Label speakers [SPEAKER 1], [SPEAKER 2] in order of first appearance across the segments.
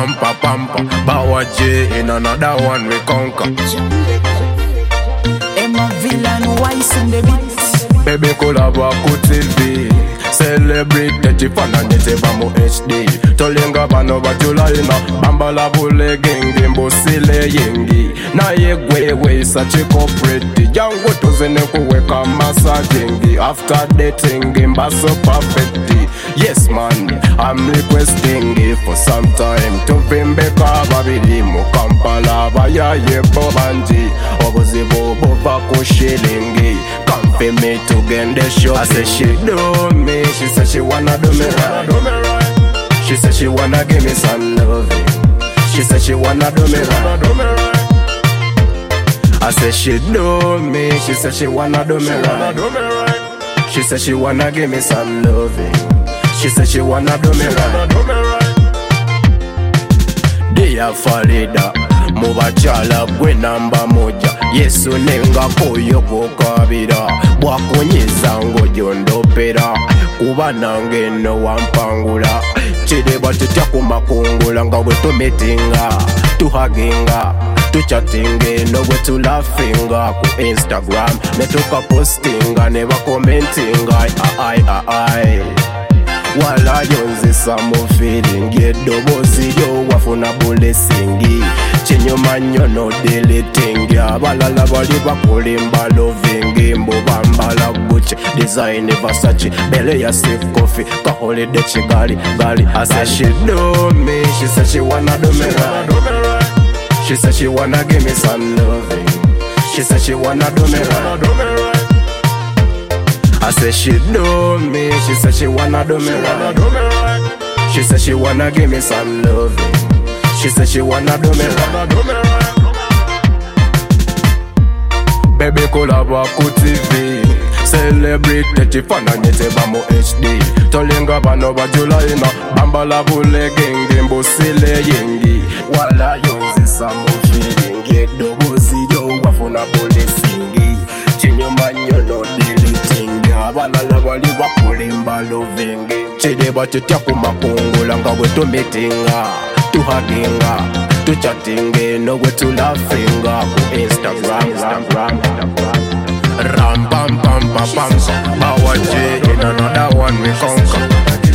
[SPEAKER 1] pamper, pamper. Bow J in another one we conquer.
[SPEAKER 2] Emma Villain, Wise in the beats.
[SPEAKER 1] Baby collabo TV. Celebrate chifana nyeteba mu HD. Tolenga bano batulaina. Bambala bule gengi mbosile yengi. Na yegwewe such a corporate. Jango tozene kuweka massaging. After dating mbaso perfect. Yes man, I'm requesting for some time. Tuvimbeka babili mu Kampala bayaye bobanji. Obuzibu bova kushilingi. Come for me to get the show. I say she do me. She said she wanna do me right. She said she wanna give me some loving. She said she wanna do me right. I said she do me. She said she wanna do me right. She said she wanna give me some loving. She said she wanna do me right. Dear Farida, mubachala gwe namba moja. Yesu nenga koyo kukabira. Bwakunyiza ngojondopera. Kuba nange no wampangula. Chideba tutya kumakungula nga bwe tumetinga. Tuhaginga, tuchatinge no bwe tulafinga. Ku Instagram netuka postinga neba commentinga. Ai wala yonzisa mu feeling edobozi yo wafuna blessing chinyuma nyono deleting abalala bali bakulimba loving mbo bambala Gucci design Versace bele ya safe coffee ka holiday chigali gali. I said she do me. She said she wanna do me right. She said she wanna give me some loving. She said she wanna do me right. I said she do me. She said she wanna do me right. She said she wanna give me some loving. She said she wanna do me right. Baby collabo TV. Celebrate chifana nyeteba mu HD. Tolenga bano bajulaina. Bambala bule gengi mbosile yengi. Wala yonzisa mu feeling edobozi yo wafuna blessing chinyuma nyono deleting abalala bali bakulimba loving. Chideba tutya kumakungula nga bwe tumetinga. Tuhaginga, tuchatinge no bwe tulafinga. Ku Instagram. Ram pam pam pam pam. Bow J in another one we conquer.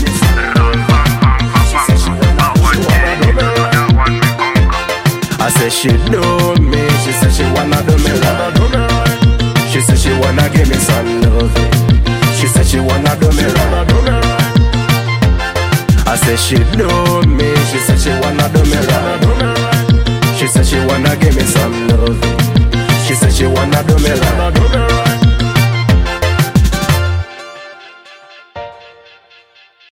[SPEAKER 1] I said she do me. She said she wanna do me right. She said she wanna give me some loving. She said she wanna do me right. I said she do me. She said she wanna do me right. She said she wanna give me some loving. She said she wanna do me right.